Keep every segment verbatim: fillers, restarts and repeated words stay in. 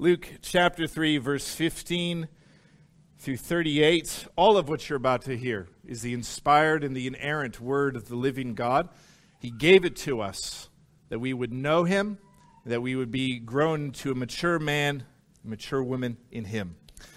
Luke chapter three, verse fifteen through thirty-eight, all of what you're about to hear is the inspired and the inerrant word of the living God. He gave it to us that we would know him, that we would be grown to a mature man, a mature woman in him.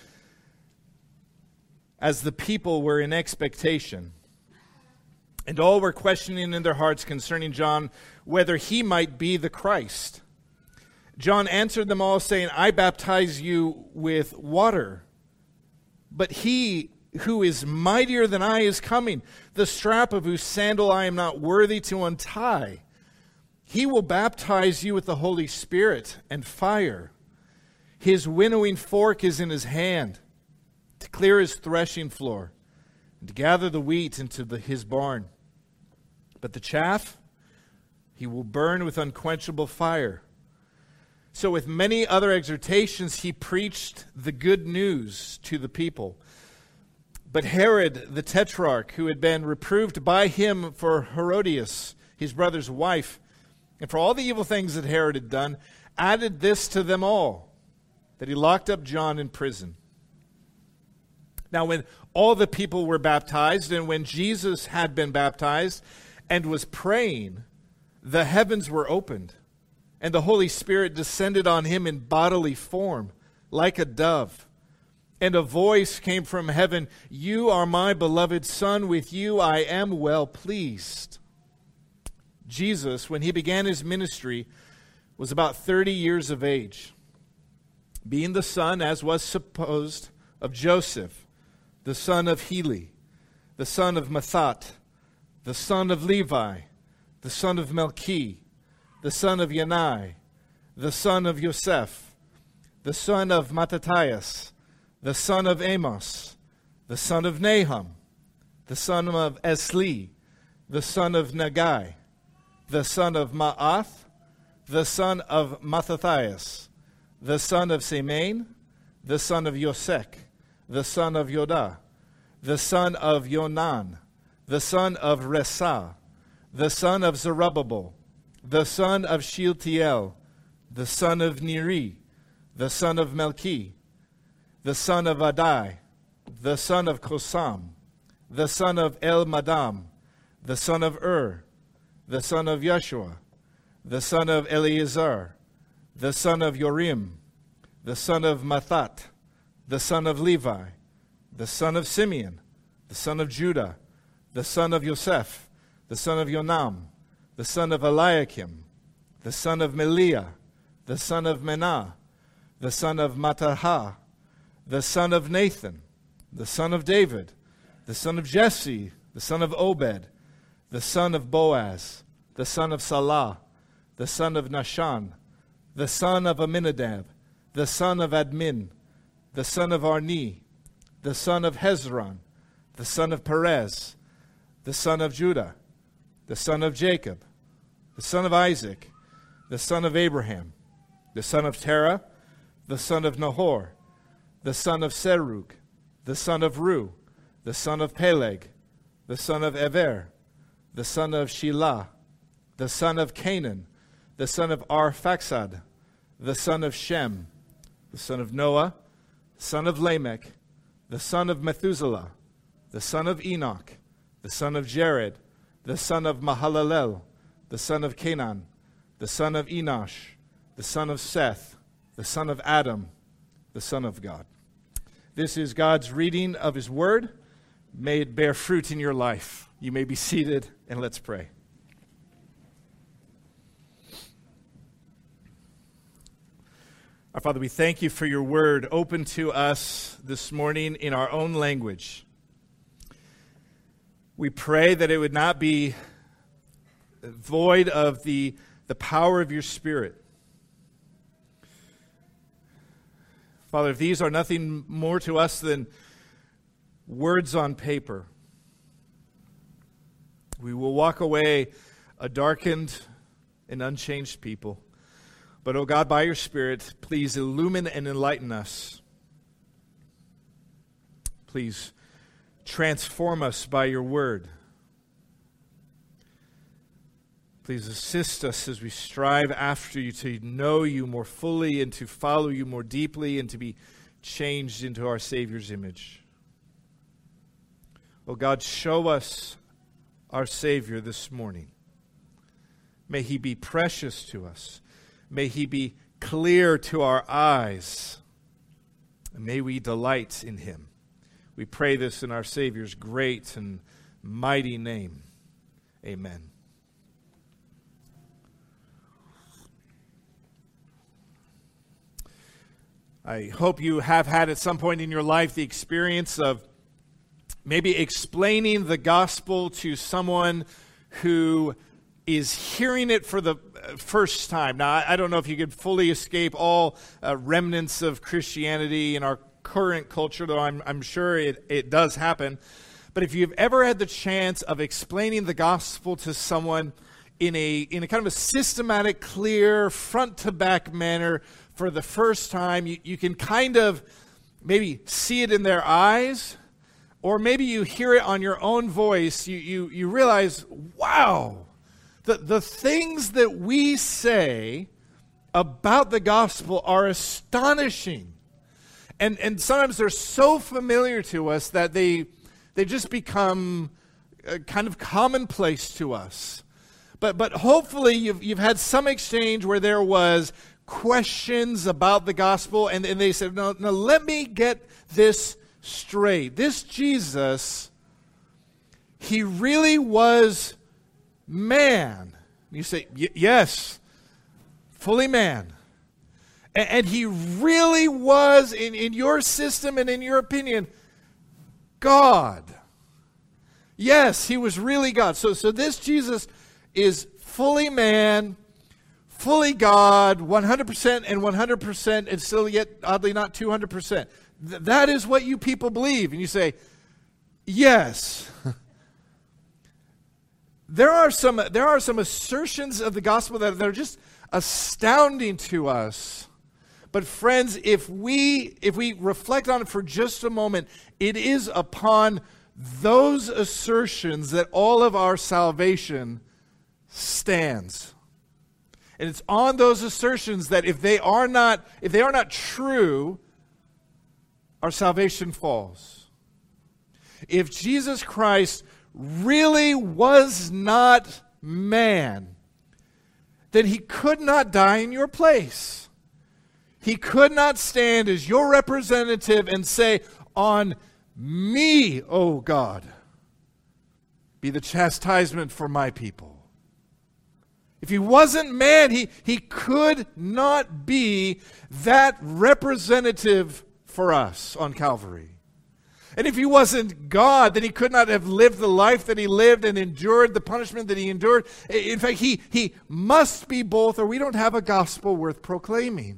As the people were in expectation, and all were questioning in their hearts concerning John whether he might be the Christ, John answered them all, saying, I baptize you with water, but he who is mightier than I is coming, the strap of whose sandal I am not worthy to untie. He will baptize you with the Holy Spirit and fire. His winnowing fork is in his hand, to clear his threshing floor, and to gather the wheat into the, his barn. But the chaff he will burn with unquenchable fire. So with many other exhortations he preached the good news to the people. But Herod the Tetrarch, who had been reproved by him for Herodias, his brother's wife, and for all the evil things that Herod had done, added this to them all, that he locked up John in prison. Now when all the people were baptized, and when Jesus had been baptized and was praying, the heavens were opened, and the Holy Spirit descended on him in bodily form, like a dove. And a voice came from heaven, You are my beloved Son, with you I am well pleased. Jesus, when he began his ministry, was about thirty years of age, being the son, as was supposed, of Joseph, the son of Heli, the son of Mathat, the son of Levi, the son of Melchi, the son of Yanai, the son of Yosef, the son of Mattathias, the son of Amos, the son of Nahum, the son of Esli, the son of Nagai, the son of Ma'ath, the son of Mattathias, the son of Semain, the son of Yosek, the son of Yodah, the son of Yonan, the son of Resah, the son of Zerubbabel, the son of Shealtiel, the son of Neri, the son of Melchi, the son of Adai, the son of Kosam, the son of El-Madam, the son of Ur, the son of Yeshua, the son of Eleazar, the son of Yorim, the son of Mathat, the son of Levi, the son of Simeon, the son of Judah, the son of Yosef, the son of Yonam, the son of Eliakim, the son of Meliah, the son of Menah, the son of Mattahah, the son of Nathan, the son of David, the son of Jesse, the son of Obed, the son of Boaz, the son of Salah, the son of Nashan, the son of Aminadab, the son of Admin, the son of Arni, the son of Hezron, the son of Perez, the son of Judah, the son of Jacob, the son of Isaac, the son of Abraham, the son of Terah, the son of Nahor, the son of Serug, the son of Ru, the son of Peleg, the son of Ever, the son of Shelah, the son of Canaan, the son of Arphaxad, the son of Shem, the son of Noah, the son of Lamech, the son of Methuselah, the son of Enoch, the son of Jared, the son of Mahalalel, the son of Canaan, the son of Enosh, the son of Seth, the son of Adam, the son of God. This is God's reading of his word. May it bear fruit in your life. You may be seated, and let's pray. Our Father, we thank you for your word open to us this morning in our own language. We pray that it would not be void of the, the power of your Spirit. Father, if these are nothing more to us than words on paper, we will walk away a darkened and unchanged people. But, oh God, by your Spirit, please illumine and enlighten us. Please transform us by your word. Please assist us as we strive after you to know you more fully and to follow you more deeply and to be changed into our Savior's image. Oh God, show us our Savior this morning. May he be precious to us. May he be clear to our eyes. And may we delight in him. We pray this in our Savior's great and mighty name. Amen. I hope you have had at some point in your life the experience of maybe explaining the gospel to someone who is hearing it for the first time. Now, I don't know if you could fully escape all uh, remnants of Christianity in our current culture, though I'm, I'm sure it, it does happen. But if you've ever had the chance of explaining the gospel to someone in a in a kind of a systematic, clear, front-to-back manner for the first time, you, you can kind of maybe see it in their eyes, or maybe you hear it on your own voice. You you you realize, wow, the, the things that we say about the gospel are astonishing. And and sometimes they're so familiar to us that they they just become uh, kind of commonplace to us. But but hopefully you've you've had some exchange where there was questions about the gospel, and, and they said, no, no, let me get this straight. This Jesus, he really was man. You say, y- yes, fully man. And, and he really was, in, in your system and in your opinion, God. Yes, he was really God. So, so this Jesus is fully man, fully God, one hundred percent and one hundred percent, and still yet, oddly, not two hundred percent. Th- that is what you people believe. And you say, yes. There are some there are some assertions of the gospel that, that are just astounding to us. But friends, if we if we reflect on it for just a moment, it is upon those assertions that all of our salvation stands. And it's on those assertions that if they are not if they are not true, our salvation falls. If Jesus Christ really was not man, then he could not die in your place. He could not stand as your representative and say, on me, O God, be the chastisement for my people. If he wasn't man, he, he could not be that representative for us on Calvary. And if he wasn't God, then he could not have lived the life that he lived and endured the punishment that he endured. In fact, he, he must be both, or we don't have a gospel worth proclaiming.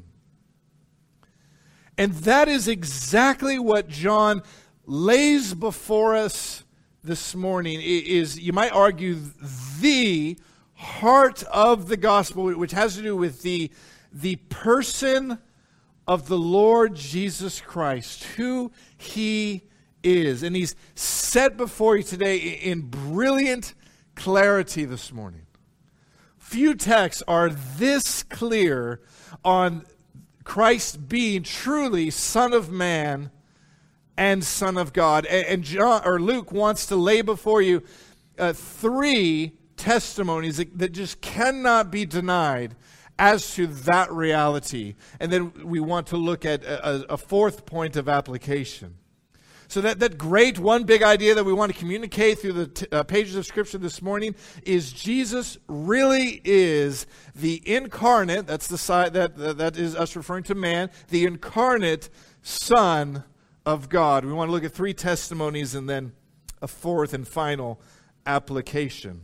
And that is exactly what John lays before us this morning, is, you might argue, the heart of the gospel, which has to do with the, the person of the Lord Jesus Christ, who he is. And he's set before you today in brilliant clarity this morning. Few texts are this clear on Christ being truly Son of Man and Son of God. And John or Luke wants to lay before you uh, three testimonies that, that just cannot be denied as to that reality. And then we want to look at a, a fourth point of application. So that, that great one big idea that we want to communicate through the t- uh, pages of Scripture this morning is Jesus really is the incarnate, that's the side that, that, that is us referring to man, the incarnate Son of God. We want to look at three testimonies and then a fourth and final application.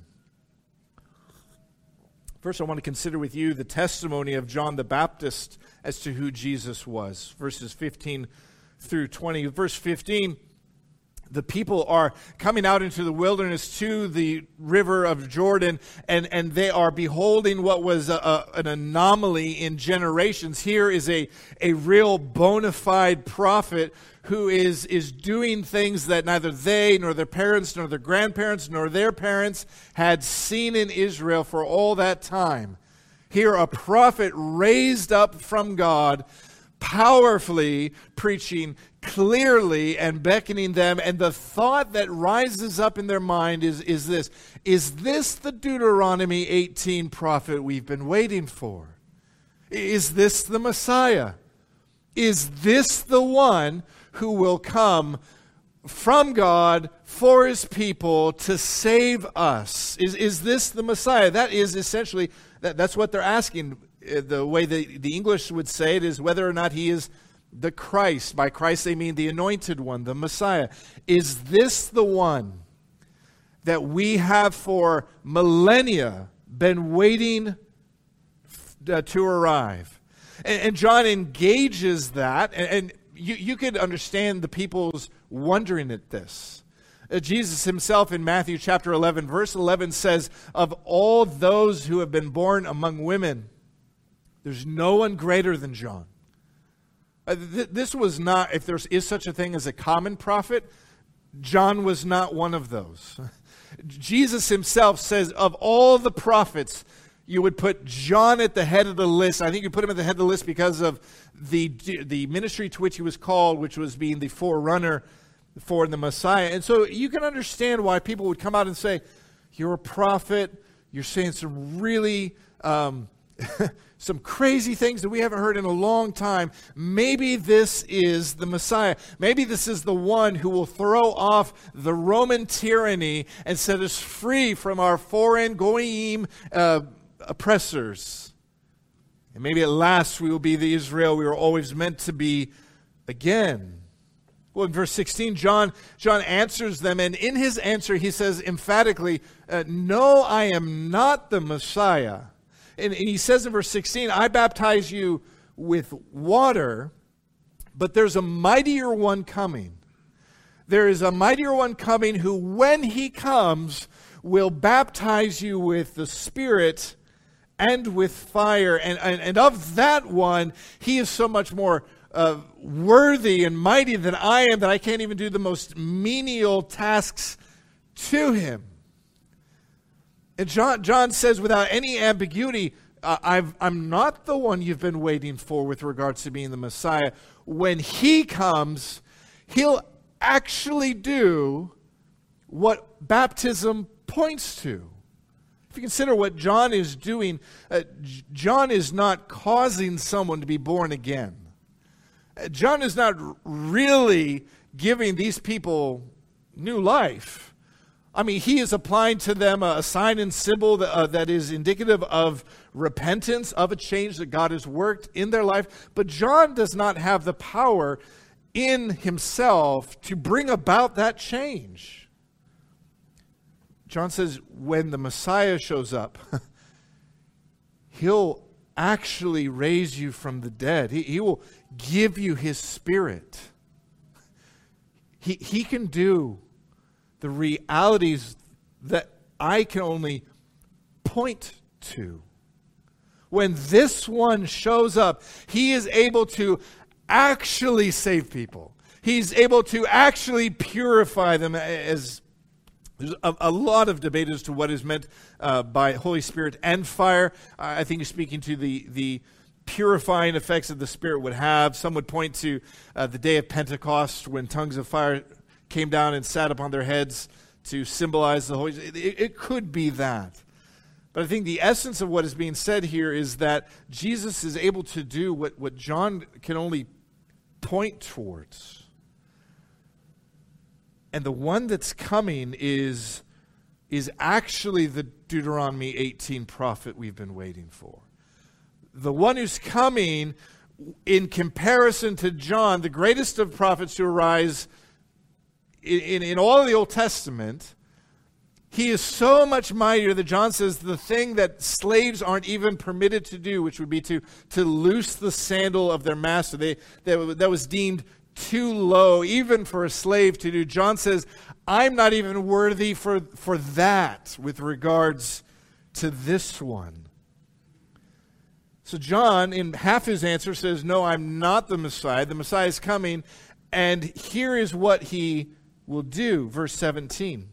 First, I want to consider with you the testimony of John the Baptist as to who Jesus was. Verses fifteen through twenty. Verse fifteen, the people are coming out into the wilderness to the river of Jordan, and, and they are beholding what was a, a, an anomaly in generations. Here is a, a real bona fide prophet who is, is doing things that neither they, nor their parents, nor their grandparents, nor their parents had seen in Israel for all that time. Here, a prophet raised up from God, powerfully preaching clearly and beckoning them, and the thought that rises up in their mind is, is this: is this the Deuteronomy eighteen prophet we've been waiting for? Is this the Messiah? Is this the one who will come from God for his people to save us? Is, is this the Messiah? That is essentially, that, that's what they're asking. The way the, the English would say it is whether or not he is the Christ. By Christ they mean the anointed one, the Messiah. Is this the one that we have for millennia been waiting uh, to arrive? And, and John engages that, and, and you, you could understand the people's wondering at this. Uh, Jesus himself in Matthew chapter eleven, verse eleven says, of all those who have been born among women, there's no one greater than John. Uh, th- this was not, if there is such a thing as a common prophet, John was not one of those. Jesus himself says, of all the prophets, you would put John at the head of the list. I think you put him at the head of the list because of the, the ministry to which he was called, which was being the forerunner for the Messiah. And so you can understand why people would come out and say, you're a prophet, you're saying some really... Um, some crazy things that we haven't heard in a long time. Maybe this is the Messiah. Maybe this is the one who will throw off the Roman tyranny and set us free from our foreign goyim uh, oppressors. And maybe at last we will be the Israel we were always meant to be again. Well, in verse sixteen, John, John answers them, and in his answer he says emphatically, uh, no, I am not the Messiah. And, and he says in verse sixteen, I baptize you with water, but there's a mightier one coming. There is a mightier one coming who, when he comes, will baptize you with the Spirit and with fire. And, and, and of that one, he is so much more uh, worthy and mighty than I am that I can't even do the most menial tasks to him. And John, John says without any ambiguity, uh, I've, I'm not the one you've been waiting for with regards to being the Messiah. When he comes, he'll actually do what baptism points to. If you consider what John is doing, uh, John is not causing someone to be born again. Uh, John is not really giving these people new life. I mean, he is applying to them a sign and symbol that, uh, that is indicative of repentance, of a change that God has worked in their life. But John does not have the power in himself to bring about that change. John says when the Messiah shows up, he'll actually raise you from the dead. He, he will give you his Spirit. He, he can do the realities that I can only point to. When this one shows up, he is able to actually save people. He's able to actually purify them. As there's a, a lot of debate as to what is meant uh, by Holy Spirit and fire. I think you're speaking to the the purifying effects that the Spirit would have. Some would point to uh, the day of Pentecost when tongues of fire came down and sat upon their heads to symbolize the Holy Spirit. It, it could be that. But I think the essence of what is being said here is that Jesus is able to do what, what John can only point towards. And the one that's coming is, is actually the Deuteronomy eighteen prophet we've been waiting for. The one who's coming, in comparison to John, the greatest of prophets to arise In, in, in all of the Old Testament, he is so much mightier that John says the thing that slaves aren't even permitted to do, which would be to, to loose the sandal of their master, they, that, that was deemed too low, even for a slave to do. John says, I'm not even worthy for, for that with regards to this one. So John, in half his answer, says, no, I'm not the Messiah. The Messiah is coming, and here is what he will do. Verse seventeen.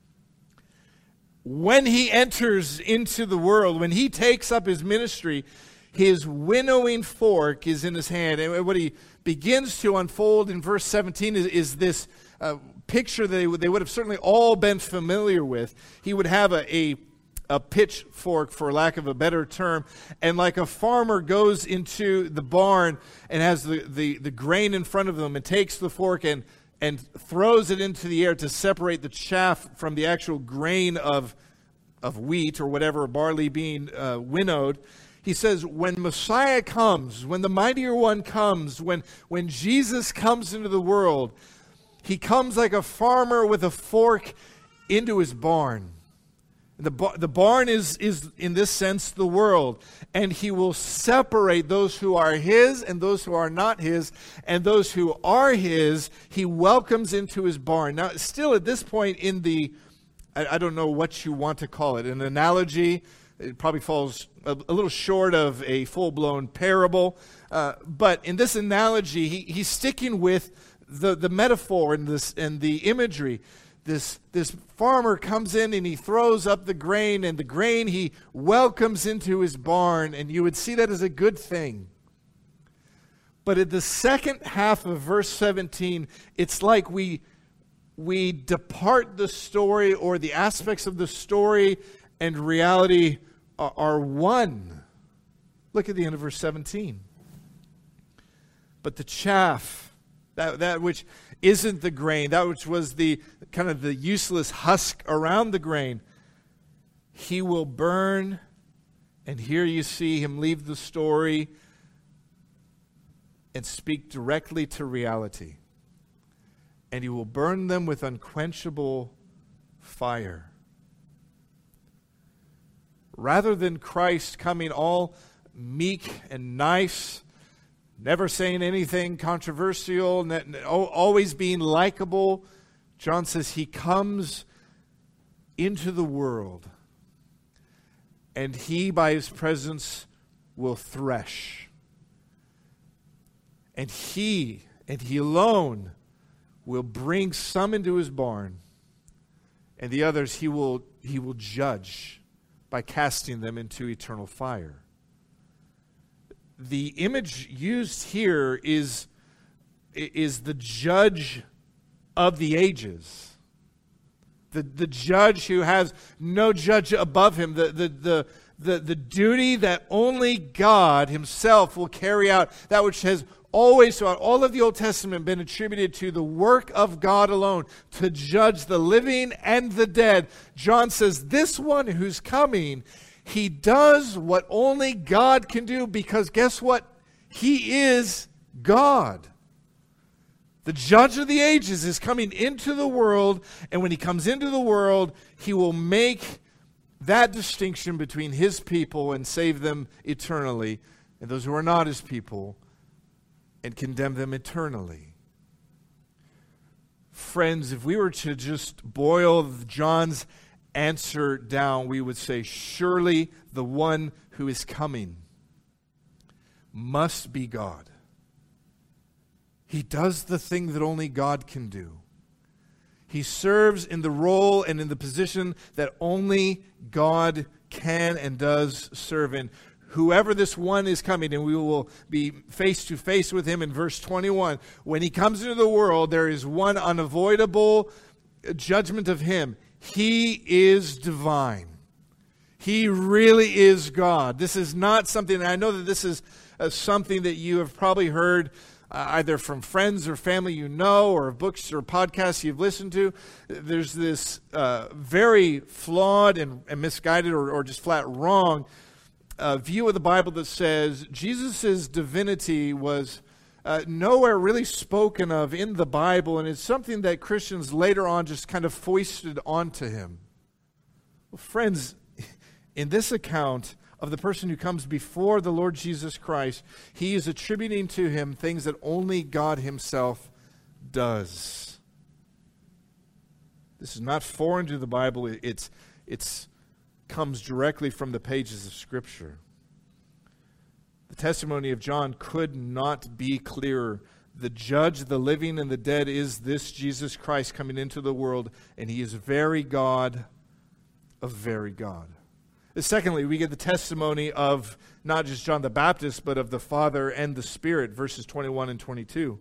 When he enters into the world, when he takes up his ministry, his winnowing fork is in his hand. And what he begins to unfold in verse seventeen is, is this uh, picture that they would, they would have certainly all been familiar with. He would have a, a, a pitchfork, for lack of a better term, and like a farmer goes into the barn and has the, the, the grain in front of them and takes the fork and, and throws it into the air to separate the chaff from the actual grain of, of wheat or whatever, barley being uh, winnowed. He says, when Messiah comes, when the mightier one comes, when, when Jesus comes into the world, he comes like a farmer with a fork into his barn. The, bar, the barn is, is, in this sense, the world. And he will separate those who are his and those who are not his. And those who are his, he welcomes into his barn. Now, still at this point in the, I, I don't know what you want to call it, an analogy. It probably falls a, a little short of a full-blown parable. Uh, but in this analogy, he, he's sticking with the, the metaphor and, this, and the imagery. This, this farmer comes in and he throws up the grain, and the grain he welcomes into his barn, and you would see that as a good thing. But at the second half of verse seventeen, it's like we, we depart the story, or the aspects of the story and reality are, are one. Look at the end of verse seventeen. But the chaff, that, that which isn't the grain, that which was the kind of the useless husk around the grain, he will burn. And here you see him leave the story and speak directly to reality. And he will burn them with unquenchable fire. Rather than Christ coming all meek and nice, never saying anything controversial, always being likable, John says he comes into the world, and he, by his presence, will thresh. And he, and he alone, will bring some into his barn, and the others he will, he will judge by casting them into eternal fire. The image used here is, is the judge of the ages. The, the judge who has no judge above him. The, the, the, the, the duty that only God himself will carry out. That which has always, throughout all of the Old Testament, been attributed to the work of God alone, to judge the living and the dead. John says, this one who's coming, he does what only God can do, because guess what? He is God. The judge of the ages is coming into the world, and when he comes into the world, he will make that distinction between his people and save them eternally, and those who are not his people and condemn them eternally. Friends, if we were to just boil John's answer down, we would say, surely the one who is coming must be God. He does the thing that only God can do. He serves in the role and in the position that only God can and does serve in. Whoever this one is coming, and we will be face to face with him in verse twenty-one. When he comes into the world, there is one unavoidable judgment of him. He is divine. He really is God. This is not something, and I know that this is uh, something that you have probably heard uh, either from friends or family you know, or books or podcasts you've listened to. There's this uh, very flawed and, and misguided or, or just flat wrong uh, view of the Bible that says Jesus' divinity was Uh, nowhere really spoken of in the Bible, and it's something that Christians later on just kind of foisted onto him. Well, friends, in this account of the person who comes before the Lord Jesus Christ, he is attributing to him things that only God himself does. This is not foreign to the Bible. It's it's comes directly from the pages of Scripture. The testimony of John could not be clearer. The judge, the living and the dead, is this Jesus Christ coming into the world, and he is very God of very God. Secondly, we get the testimony of not just John the Baptist, but of the Father and the Spirit, verses twenty-one and twenty-two.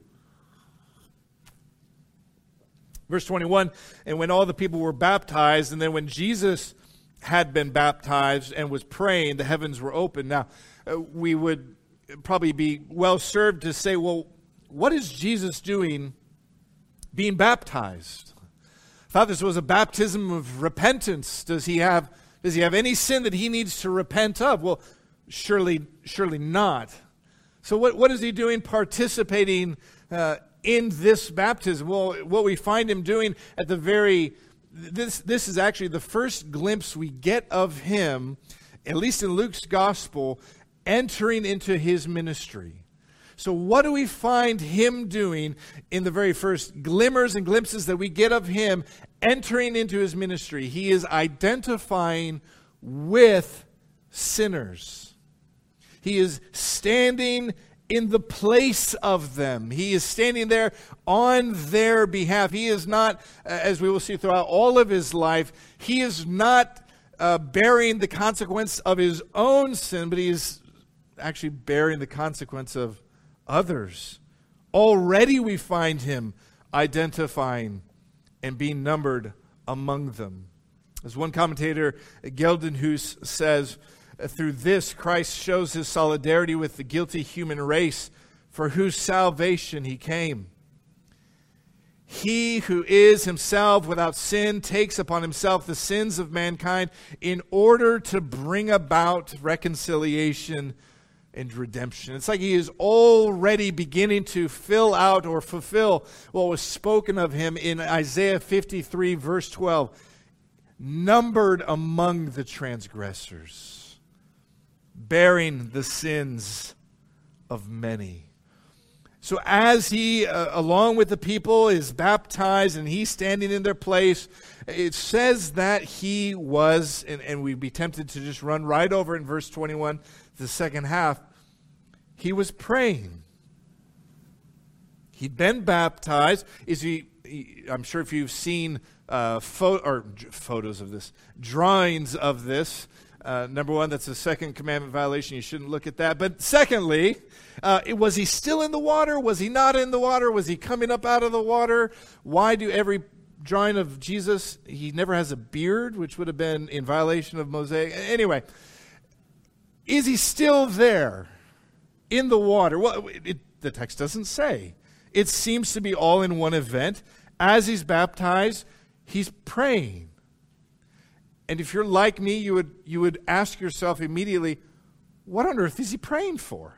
Verse twenty-one, and when all the people were baptized, and then when Jesus had been baptized and was praying, the heavens were opened. Now, uh, we would probably be well served to say, well, what is Jesus doing being baptized? I thought this was a baptism of repentance. Does he have does he have any sin that he needs to repent of? Well, surely surely not. So what, what is he doing participating uh, in this baptism? Well, what we find him doing at the very this this is actually the first glimpse we get of him, at least in Luke's gospel, entering into his ministry. So what do we find him doing in the very first glimmers and glimpses that we get of him entering into his ministry? He is identifying with sinners. He is standing in the place of them. He is standing there on their behalf. He is not, as we will see throughout all of his life, he is not uh, bearing the consequence of his own sin, but he is actually bearing the consequence of others. Already we find him identifying and being numbered among them. As one commentator, Geldenhuis, says, through this, Christ shows his solidarity with the guilty human race for whose salvation he came. He who is himself without sin takes upon himself the sins of mankind in order to bring about reconciliation and redemption. It's like he is already beginning to fill out or fulfill what was spoken of him in Isaiah fifty-three, verse twelve. Numbered among the transgressors, bearing the sins of many. So as he, uh, along with the people, is baptized and he's standing in their place, it says that he was, and, and we'd be tempted to just run right over in verse twenty-one, the second half, he was praying. He'd been baptized. Is he? he I'm sure if you've seen uh, pho- or photos of this, drawings of this. Uh, number one, that's a second commandment violation. You shouldn't look at that. But secondly, uh, it, was he still in the water? Was he not in the water? Was he coming up out of the water? Why do every drawing of Jesus, he never has a beard, which would have been in violation of Mosaic? Anyway, is he still there in the water? Well, it, the text doesn't say. It seems to be all in one event. As he's baptized, he's praying. And if you're like me, you would you would ask yourself immediately, what on earth is he praying for?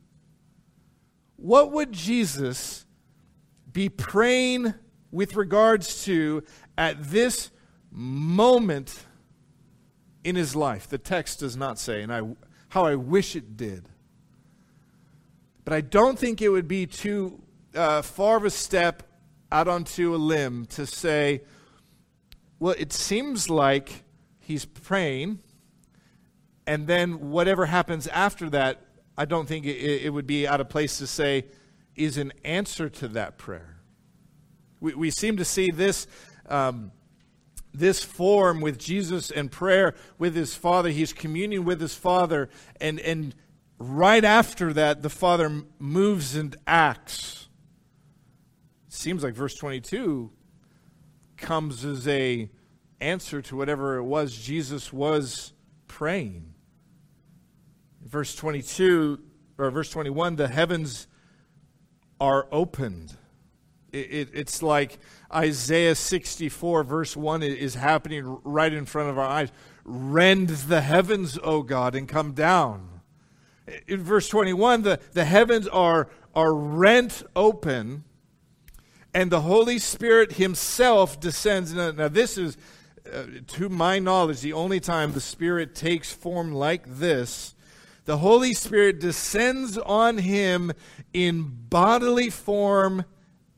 What would Jesus be praying with regards to at this moment in his life? The text does not say, and I, how I wish it did. But I don't think it would be too uh, far of a step out onto a limb to say, well, it seems like he's praying, and then whatever happens after that, I don't think it, it would be out of place to say is an answer to that prayer. We, we seem to see this um, this form with Jesus and prayer with his Father. He's communing with his Father, and, and right after that, the Father moves and acts. It seems like verse twenty-two comes as a answer to whatever it was Jesus was praying. Verse twenty-two, or verse twenty-one, the heavens are opened. It, it, it's like Isaiah sixty-four, verse one is happening right in front of our eyes. Rend the heavens, O God, and come down. In verse twenty-one, the, the heavens are, are rent open, and the Holy Spirit himself descends. Now, now this is, uh, to my knowledge, the only time the Spirit takes form like this. The Holy Spirit descends on him in bodily form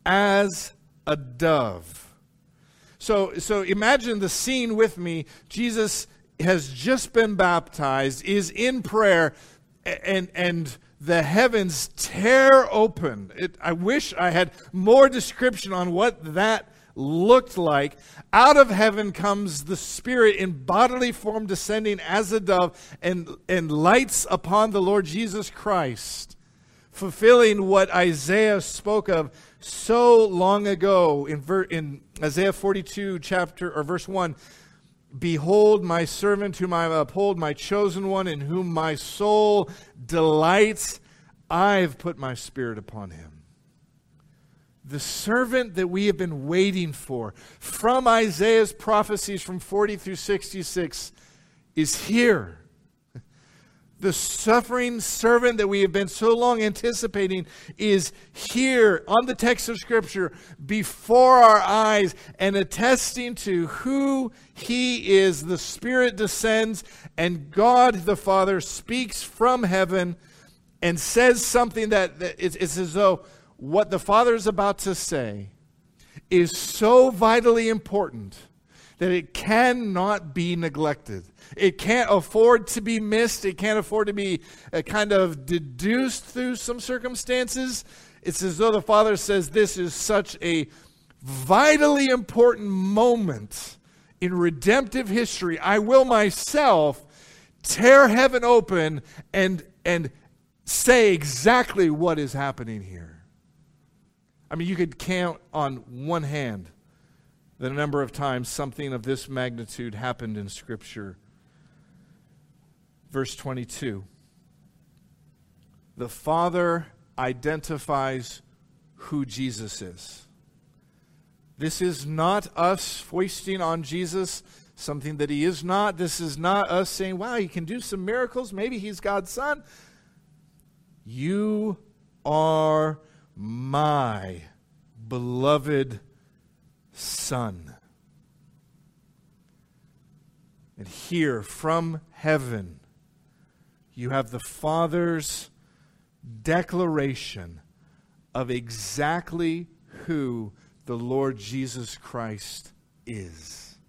as a dove. So, so imagine the scene with me. Jesus has just been baptized, is in prayer, and and the heavens tear open. It, I wish I had more description on what that looked like. Out of heaven comes the Spirit in bodily form, descending as a dove, and, and lights upon the Lord Jesus Christ, fulfilling what Isaiah spoke of so long ago in, ver, in Isaiah forty-two, chapter or verse one. Behold my servant whom I uphold, my chosen one in whom my soul delights. I've put my Spirit upon him. The servant that we have been waiting for from Isaiah's prophecies from forty through sixty-six is here. The suffering servant that we have been so long anticipating is here on the text of Scripture before our eyes and attesting to who he is. The Spirit descends and God the Father speaks from heaven and says something that, that it's, it's as though what the Father is about to say is so vitally important that it cannot be neglected. It can't afford to be missed. It can't afford to be uh, kind of deduced through some circumstances. It's as though the Father says this is such a vitally important moment in redemptive history. I will myself tear heaven open and, and say exactly what is happening here. I mean, you could count on one hand the number of times something of this magnitude happened in Scripture. Verse twenty-two. The Father identifies who Jesus is. This is not us foisting on Jesus something that he is not. This is not us saying, wow, he can do some miracles. Maybe he's God's son. You are my beloved Son. And here from heaven, you have the Father's declaration of exactly who the Lord Jesus Christ is.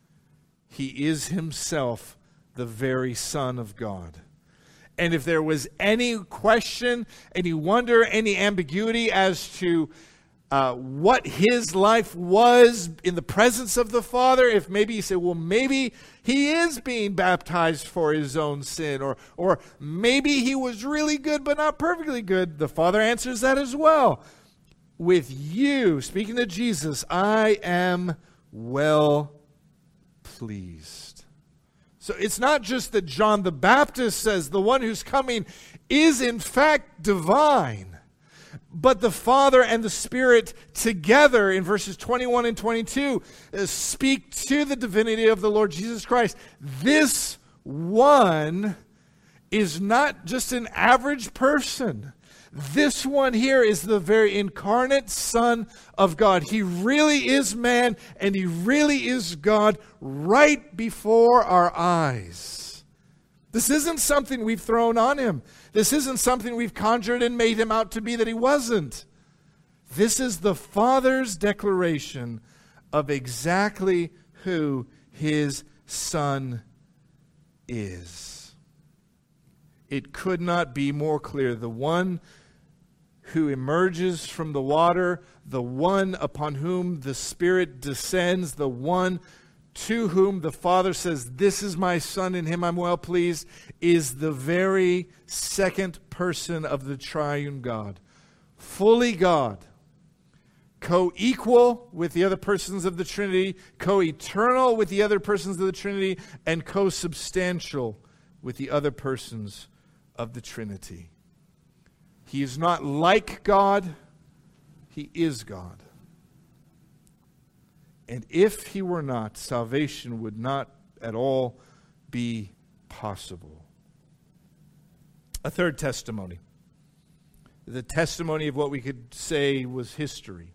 He is himself the very Son of God. And if there was any question, any wonder, any ambiguity as to Uh, what his life was in the presence of the Father, if maybe you say, well, maybe he is being baptized for his own sin, or, or maybe he was really good but not perfectly good, the Father answers that as well. With you, speaking to Jesus, I am well pleased. So it's not just that John the Baptist says the one who's coming is in fact divine, but the Father and the Spirit together in verses twenty-one and twenty-two uh, speak to the divinity of the Lord Jesus Christ. This one is not just an average person. This one here is the very incarnate Son of God. He really is man and he really is God right before our eyes. This isn't something we've thrown on him. This isn't something we've conjured and made him out to be that he wasn't. This is the Father's declaration of exactly who his Son is. It could not be more clear. The one who emerges from the water, the one upon whom the Spirit descends, the one to whom the Father says, this is my Son, in him I'm well pleased, is the very second person of the triune God. Fully God, co-equal with the other persons of the Trinity, co-eternal with the other persons of the Trinity, and co-substantial with the other persons of the Trinity. He is not like God, he is God. And if he were not, salvation would not at all be possible. A third testimony. The testimony of what we could say was history.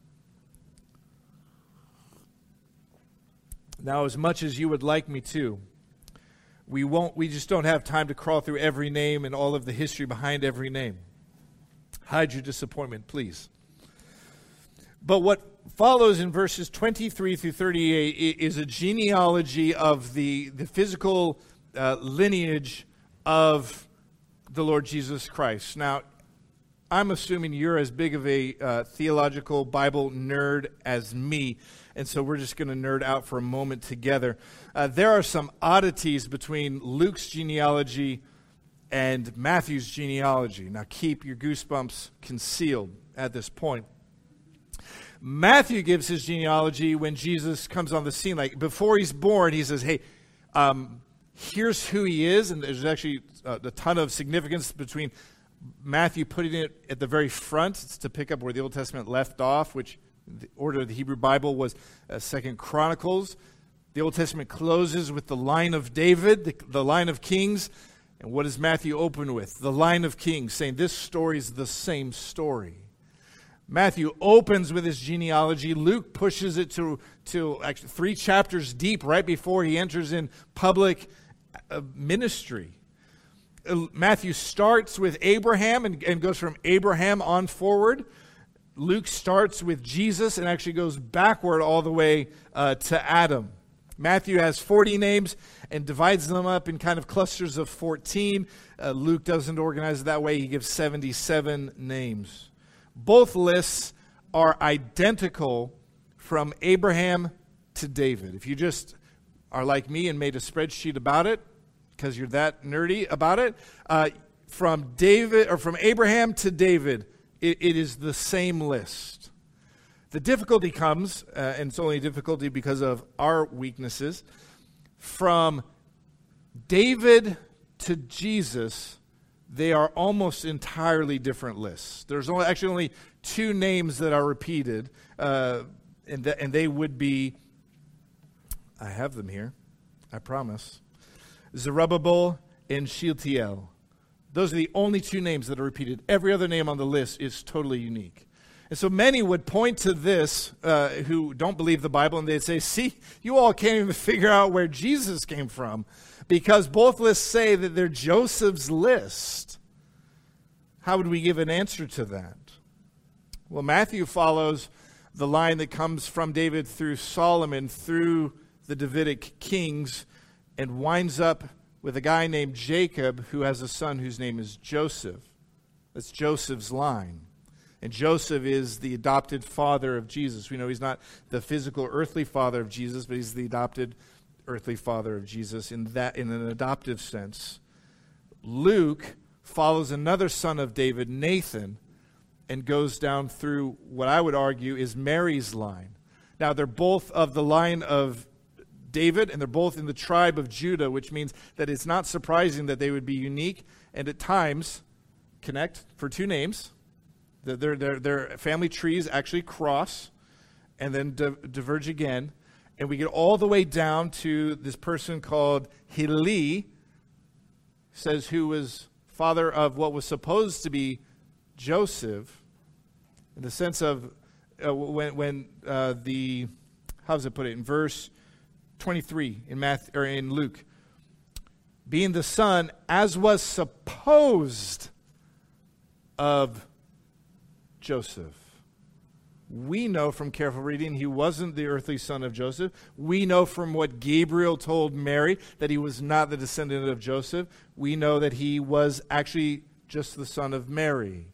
Now, as much as you would like me to, we won't, we just don't have time to crawl through every name and all of the history behind every name. Hide your disappointment, please. But what follows in verses twenty-three through thirty-eight is a genealogy of the, the physical uh, lineage of the Lord Jesus Christ. Now, I'm assuming you're as big of a uh, theological Bible nerd as me, and so we're just going to nerd out for a moment together. Uh, there are some oddities between Luke's genealogy and Matthew's genealogy. Now, keep your goosebumps concealed at this point. Matthew gives his genealogy when Jesus comes on the scene. Like, before he's born, he says, hey, um, here's who he is, and there's actually a, a ton of significance between Matthew putting it at the very front. It's to pick up where the Old Testament left off, which the order of the Hebrew Bible was uh, Second Chronicles. The Old Testament closes with the line of David, the, the line of kings. And what does Matthew open with? The line of kings, saying this story is the same story. Matthew opens with his genealogy. Luke pushes it to, to actually three chapters deep right before he enters in public uh, ministry. Matthew starts with Abraham and, and goes from Abraham on forward. Luke starts with Jesus and actually goes backward all the way uh, to Adam. Matthew has forty names and divides them up in kind of clusters of fourteen. Uh, Luke doesn't organize it that way. He gives seventy-seven names. Both lists are identical from Abraham to David. If you just are like me and made a spreadsheet about it, because you're that nerdy about it, uh, from David or from Abraham to David, it, it is the same list. The difficulty comes, uh, and it's only a difficulty because of our weaknesses, from David to Jesus. They are almost entirely different lists. There's only, actually only two names that are repeated, uh, and, th- and they would be, I have them here, I promise, Zerubbabel and Shealtiel. Those are the only two names that are repeated. Every other name on the list is totally unique. And so many would point to this uh, who don't believe the Bible, and they'd say, see, you all can't even figure out where Jesus came from, because both lists say that they're Joseph's list. How would we give an answer to that? Well, Matthew follows the line that comes from David through Solomon, through the Davidic kings, and winds up with a guy named Jacob who has a son whose name is Joseph. That's Joseph's line. And Joseph is the adopted father of Jesus. We know he's not the physical earthly father of Jesus, but he's the adopted earthly father of Jesus in that in an adoptive sense. Luke follows another son of David, Nathan, and goes down through what I would argue is Mary's line. Now, they're both of the line of David, and they're both in the tribe of Judah, which means that it's not surprising that they would be unique and at times connect for two names. Their, their, their family trees actually cross and then di- diverge again. And we get all the way down to this person called Heli, says who was father of what was supposed to be Joseph, in the sense of uh, when, when uh, the, how does it put it, in verse twenty-three in Matthew, or in Luke, being the son, as was supposed, of Joseph. We know from careful reading he wasn't the earthly son of Joseph. We know from what Gabriel told Mary that he was not the descendant of Joseph. We know that he was actually just the son of Mary.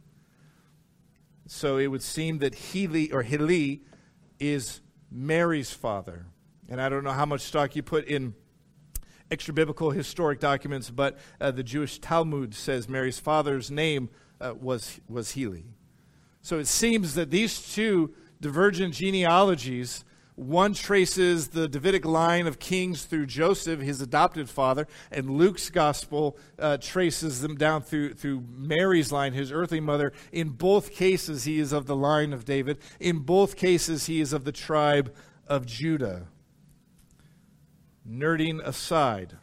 So it would seem that Heli, or Heli, is Mary's father. And I don't know how much stock you put in extra biblical historic documents, but uh, the Jewish Talmud says Mary's father's name uh, was was Heli. So it seems that these two divergent genealogies, one traces the Davidic line of kings through Joseph, his adopted father, and Luke's gospel uh, traces them down through, through Mary's line, his earthly mother. In both cases, he is of the line of David. In both cases, he is of the tribe of Judah. Nerding aside,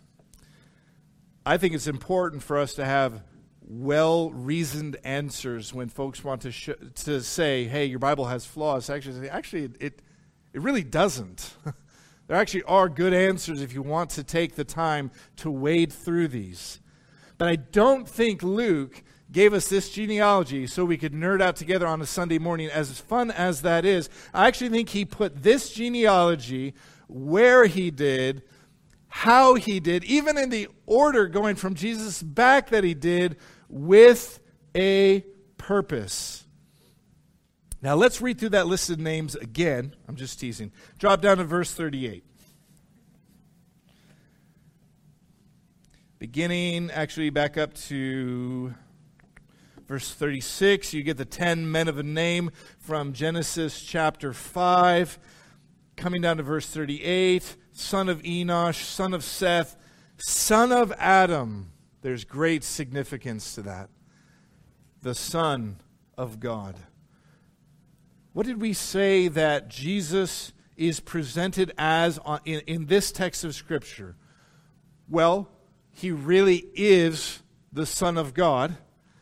I think it's important for us to have well-reasoned answers when folks want to sh- to say, hey, your Bible has flaws. Actually, actually it, it really doesn't. There actually are good answers if you want to take the time to wade through these. But I don't think Luke gave us this genealogy so we could nerd out together on a Sunday morning, as fun as that is. I actually think he put this genealogy where he did, how he did, even in the order going from Jesus back that he did, with a purpose. Now let's read through that list of names again. I'm just teasing. Drop down to verse thirty-eight. Beginning, actually back up to verse thirty-six, you get the ten men of a name from Genesis chapter five. Coming down to verse thirty-eight, son of Enosh, son of Seth, son of Adam. There's great significance to that. The Son of God. What did we say that Jesus is presented as on, in, in this text of Scripture? Well, he really is the Son of God,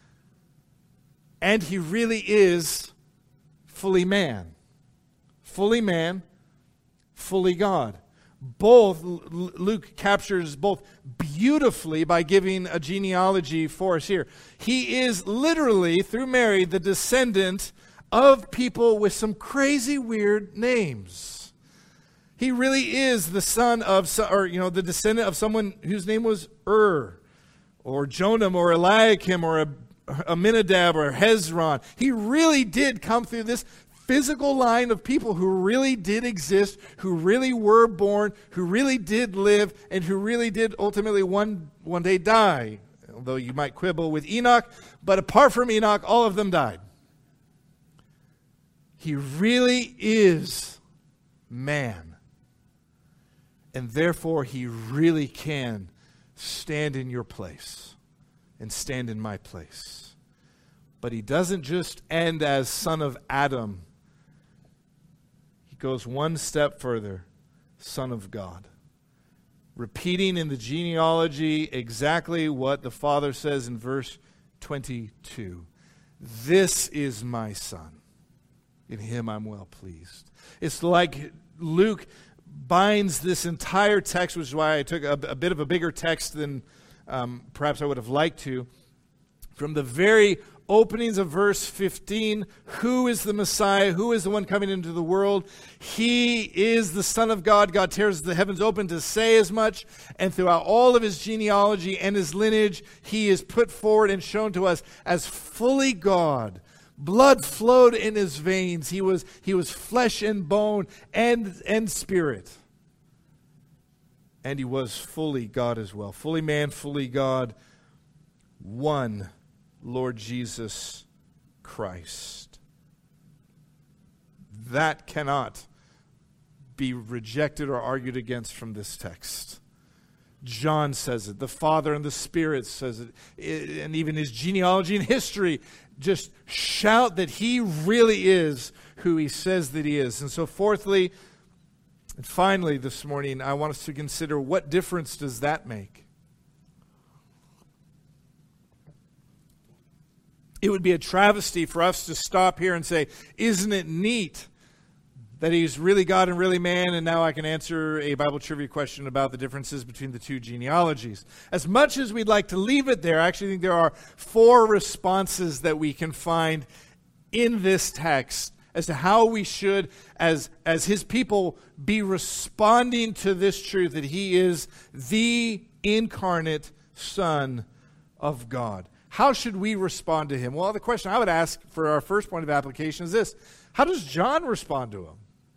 and he really is fully man. Fully man, fully God. Both, Luke captures both beautifully by giving a genealogy for us here. He is literally, through Mary, the descendant of people with some crazy weird names. He really is the son of, or you know, the descendant of someone whose name was Ur, or Jonam, or Eliakim, or Aminadab, or Hezron. He really did come through this physical line of people who really did exist, who really were born, who really did live, and who really did ultimately one, one day die. Although you might quibble with Enoch, but apart from Enoch, all of them died. He really is man. And therefore, he really can stand in your place and stand in my place. But he doesn't just end as son of Adam. He goes one step further, Son of God. Repeating in the genealogy exactly what the Father says in verse twenty-two. This is my Son. In him I'm well pleased. It's like Luke binds this entire text, which is why I took a, a bit of a bigger text than um, perhaps I would have liked to. From the very openings of verse fifteen, who is the Messiah? Who is the one coming into the world? He is the Son of God. God tears the heavens open to say as much. And throughout all of his genealogy and his lineage, he is put forward and shown to us as fully God. Blood flowed in his veins. He was, he was flesh and bone and, and spirit. And he was fully God as well. Fully man, fully God. One Lord Jesus Christ. That cannot be rejected or argued against from this text. John says it. The Father and the Spirit says it. And even his genealogy and history just shout that he really is who he says that he is. And so fourthly, and finally this morning, I want us to consider, what difference does that make? It would be a travesty for us to stop here and say, isn't it neat that he's really God and really man, and now I can answer a Bible trivia question about the differences between the two genealogies. As much as we'd like to leave it there, I actually think there are four responses that we can find in this text as to how we should, as, as his people, be responding to this truth that he is the incarnate Son of God. How should we respond to him? Well, the question I would ask for our first point of application is this: how does John respond to him?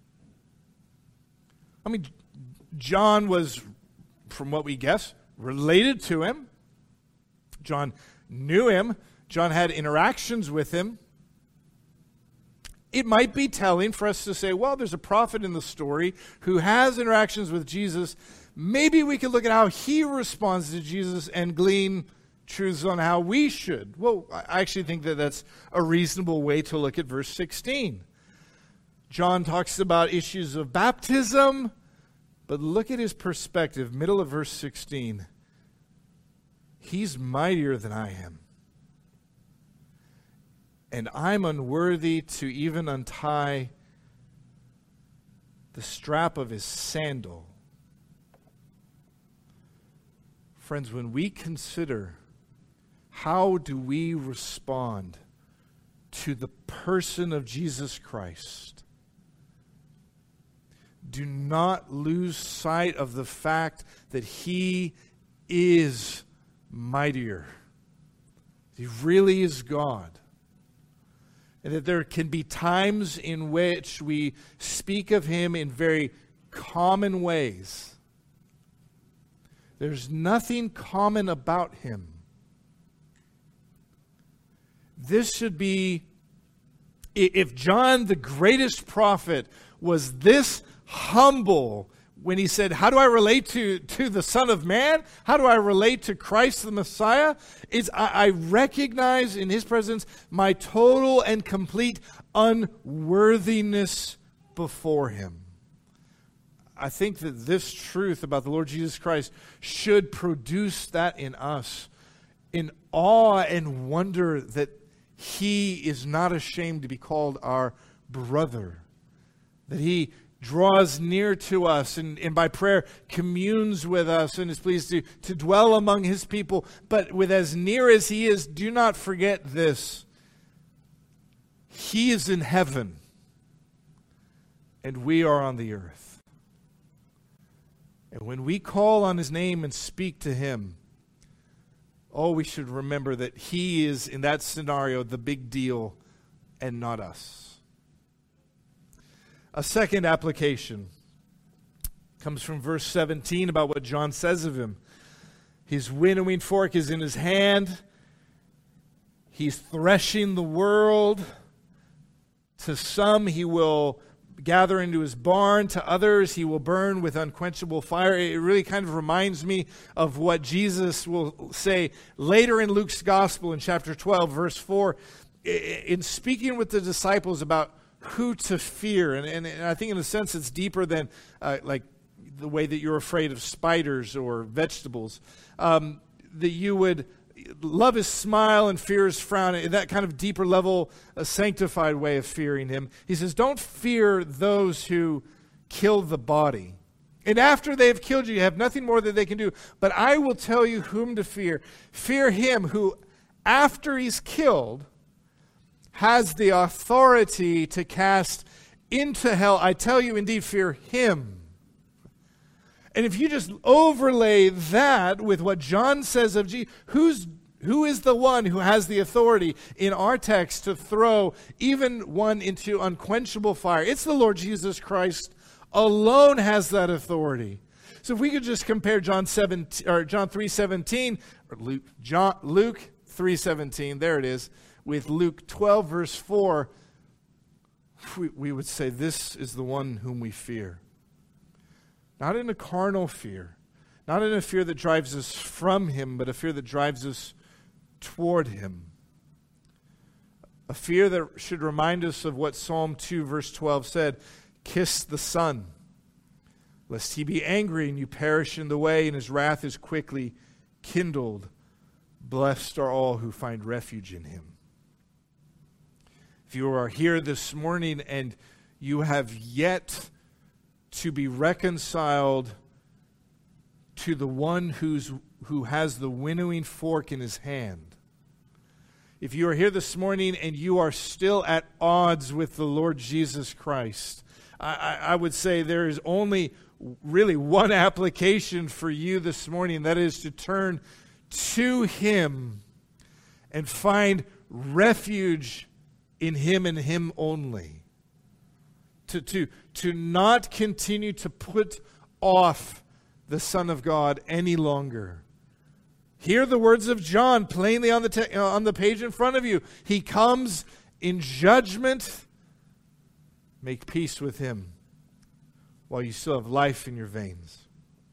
I mean, John was, from what we guess, related to him. John knew him. John had interactions with him. It might be telling for us to say, well, there's a prophet in the story who has interactions with Jesus. Maybe we could look at how he responds to Jesus and glean truths on how we should. Well, I actually think that that's a reasonable way to look at verse sixteen. John talks about issues of baptism, but look at his perspective, middle of verse sixteen. He's mightier than I am, and I'm unworthy to even untie the strap of his sandal. Friends, when we consider How do we respond to the person of Jesus Christ? Do not lose sight of the fact that He is mightier. He really is God. And that there can be times in which we speak of Him in very common ways. There's nothing common about Him. This should be, if John, the greatest prophet, was this humble when he said, how do I relate to, to the Son of Man? How do I relate to Christ the Messiah? It's, I, I recognize in His presence my total and complete unworthiness before Him. I think that this truth about the Lord Jesus Christ should produce that in us, in awe and wonder that He is not ashamed to be called our brother, that He draws near to us and, and by prayer communes with us and is pleased to, to dwell among His people. But with as near as He is, do not forget this: He is in heaven and we are on the earth. And when we call on His name and speak to Him, oh, we should remember that He is, in that scenario, the big deal and not us. A second application comes from verse seventeen about what John says of Him. His winnowing fork is in His hand. He's threshing the world. To some He will gather into His barn. To others He will burn with unquenchable fire. It really kind of reminds me of what Jesus will say later in Luke's Gospel in chapter twelve, verse four, in speaking with the disciples about who to fear. And, and, and I think in a sense it's deeper than uh, like the way that you're afraid of spiders or vegetables. Um, that you would love His smile and fear His frown, in that kind of deeper level, a sanctified way of fearing Him. He says, don't fear those who kill the body. And after they have killed you, you have nothing more that they can do. But I will tell you whom to fear. Fear Him who, after He's killed, has the authority to cast into hell. I tell you, indeed, fear Him. And if you just overlay that with what John says of Jesus, who's, who is the one who has the authority in our text to throw even one into unquenchable fire? It's the Lord Jesus Christ alone has that authority. So if we could just compare John seven or John three seventeen or Luke John Luke three seventeen, there it is, with Luke twelve verse four, we, we would say this is the one whom we fear. Not in a carnal fear, not in a fear that drives us from Him, but a fear that drives us toward Him. A fear that should remind us of what Psalm two verse twelve said, kiss the Son, lest He be angry and you perish in the way, and His wrath is quickly kindled. Blessed are all who find refuge in Him. If you are here this morning and you have yet to be reconciled to the one who's, who has the winnowing fork in His hand, if you are here this morning and you are still at odds with the Lord Jesus Christ, I, I, I would say there is only really one application for you this morning. That is to turn to Him and find refuge in Him and Him only. To, to, to not continue to put off the Son of God any longer. Hear the words of John plainly on the, te- on the page in front of you. He comes in judgment. Make peace with Him while you still have life in your veins.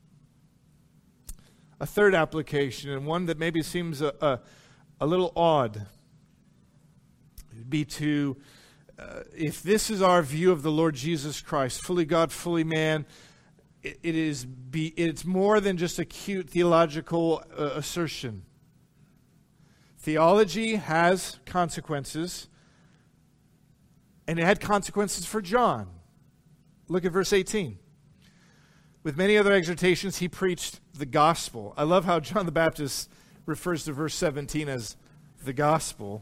A third application, and one that maybe seems a, a, a little odd, would be to Uh, if this is our view of the Lord Jesus Christ, fully God, fully man, it, it is be, it's more than just a cute theological uh, assertion. Theology has consequences, and it had consequences for John. Look at verse eighteen. With many other exhortations, he preached the gospel. I love how John the Baptist refers to verse seventeen as the gospel.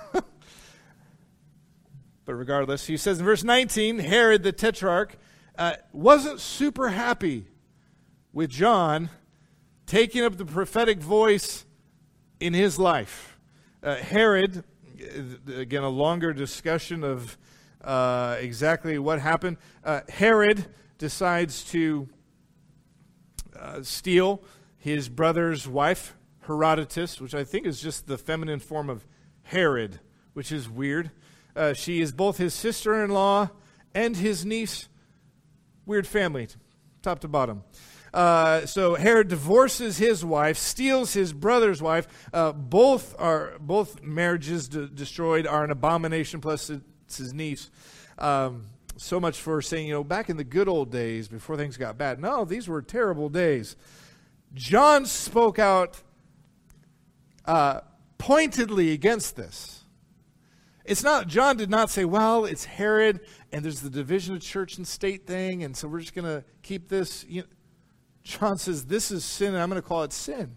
But regardless, he says in verse nineteen, Herod the Tetrarch uh, wasn't super happy with John taking up the prophetic voice in his life. Uh, Herod, again, a longer discussion of uh, exactly what happened. Uh, Herod decides to uh, steal his brother's wife, Herodotus, which I think is just the feminine form of Herod, which is weird. Uh, she is both his sister-in-law and his niece. Weird family, top to bottom. Uh, so Herod divorces his wife, steals his brother's wife. Uh, both are both marriages de- destroyed are an abomination. Plus, it's his niece. Um, so much for saying, you know, back in the good old days before things got bad. No, these were terrible days. John spoke out uh, pointedly against this. It's not. John did not say, "Well, it's Herod, and there's the division of church and state thing, and so we're just going to keep this." You know, John says, this is sin, and I'm going to call it sin.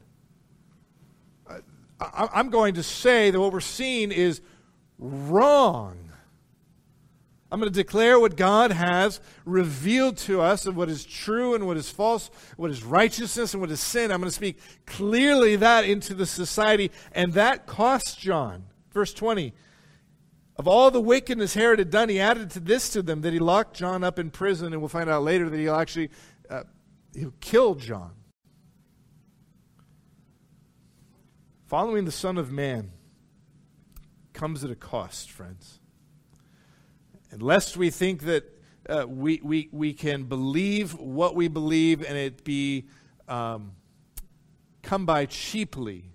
I, I'm going to say that what we're seeing is wrong. I'm going to declare what God has revealed to us of what is true and what is false, what is righteousness and what is sin. I'm going to speak clearly that into the society, and that cost John. Verse twenty, of all the wickedness Herod had done, he added to this to them, that he locked John up in prison, and we'll find out later that he'll actually... Uh, He'll kill John. Following the Son of Man comes at a cost, friends. And lest we think that uh, we, we, we can believe what we believe and it be um, come by cheaply,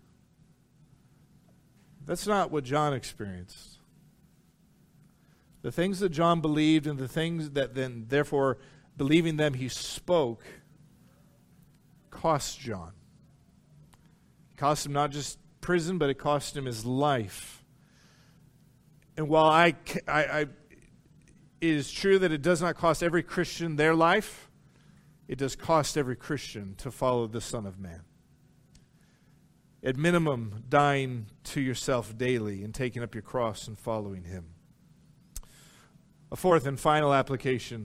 that's not what John experienced. The things that John believed and the things that then, therefore, believing them, he spoke, cost John. It cost him not just prison, but it cost him his life. And while I, I, I, it is true that it does not cost every Christian their life, it does cost every Christian to follow the Son of Man. At minimum, dying to yourself daily and taking up your cross and following him. A fourth and final application.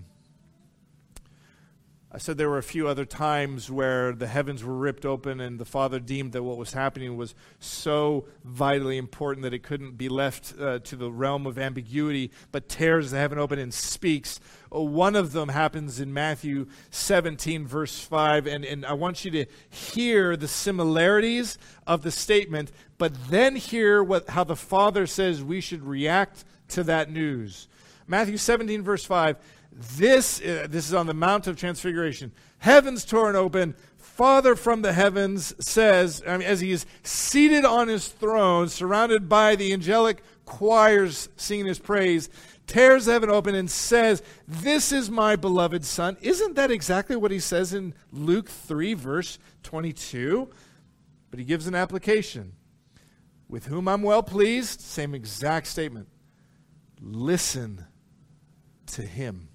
I said there were a few other times where the heavens were ripped open and the Father deemed that what was happening was so vitally important that it couldn't be left uh, to the realm of ambiguity, but tears the heaven open and speaks. Oh, one of them happens in Matthew seventeen, verse five, and, and I want you to hear the similarities of the statement, but then hear what how the Father says we should react to that news. Matthew seventeen, verse five, This, uh, this is on the Mount of Transfiguration. Heavens torn open. Father from the heavens says, I mean, as he is seated on his throne, surrounded by the angelic choirs singing his praise, tears heaven open and says, this is my beloved Son. Isn't that exactly what he says in Luke three, verse twenty-two? But he gives an application. With whom I'm well pleased, same exact statement. Listen to him.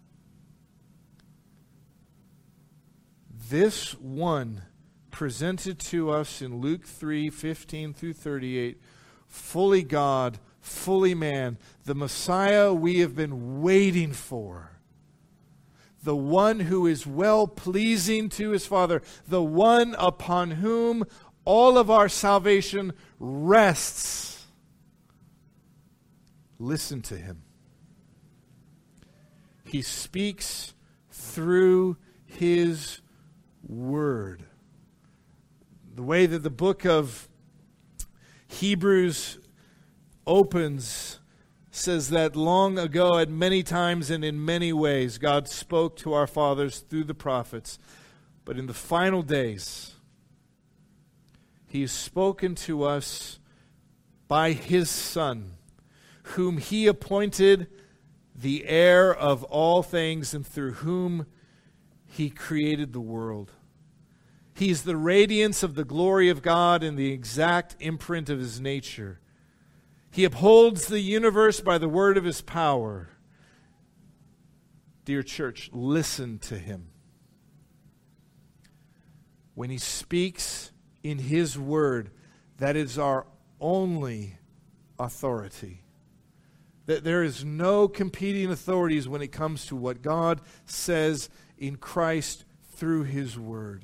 This one presented to us in Luke three, fifteen through thirty-eight, fully God, fully man, the Messiah we have been waiting for, the one who is well-pleasing to his Father, the one upon whom all of our salvation rests. Listen to him. He speaks through his word. The way that the book of Hebrews opens says that long ago, at many times and in many ways, God spoke to our fathers through the prophets. But in the final days, he has spoken to us by his Son, whom he appointed the heir of all things, and through whom he created the world. He's the radiance of the glory of God and the exact imprint of his nature. He upholds the universe by the word of his power. Dear church, listen to him. When he speaks in his word, that is our only authority. That there is no competing authorities when it comes to what God says in Christ through His Word.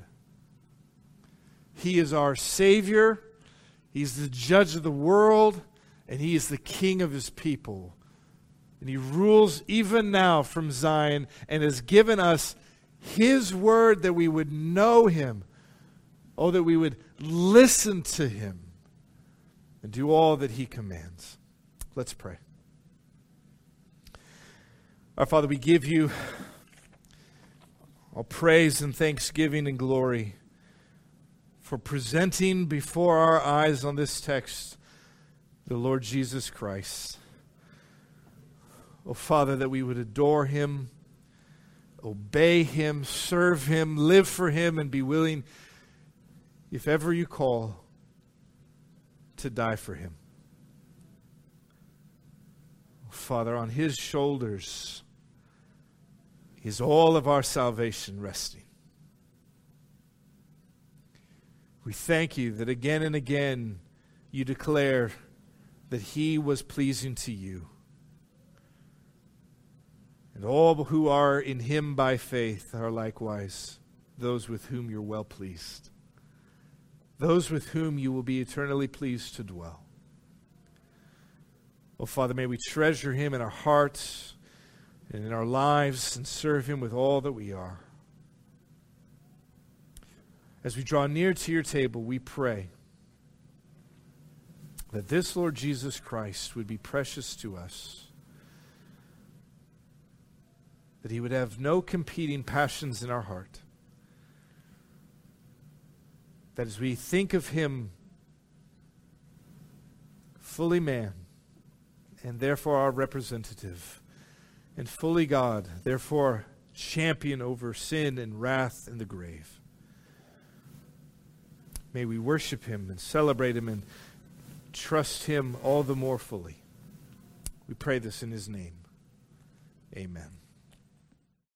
He is our Savior. He's the judge of the world, and He is the King of His people. And He rules even now from Zion and has given us His Word that we would know Him. Oh, that we would listen to Him and do all that He commands. Let's pray. Our Father, we give You all praise and thanksgiving and glory for presenting before our eyes on this text the Lord Jesus Christ. Oh, Father, that we would adore Him, obey Him, serve Him, live for Him, and be willing, if ever You call, to die for Him. Oh, Father, on His shoulders is all of our salvation resting. We thank You that again and again You declare that He was pleasing to You. And all who are in Him by faith are likewise those with whom You're well pleased. Those with whom You will be eternally pleased to dwell. Oh, Father, may we treasure Him in our hearts and in our lives and serve Him with all that we are. As we draw near to Your table, we pray that this Lord Jesus Christ would be precious to us, that He would have no competing passions in our heart, that as we think of Him, fully man, and therefore our representative, and fully God, therefore champion over sin and wrath and the grave, may we worship Him and celebrate Him and trust Him all the more fully. We pray this in His name. Amen.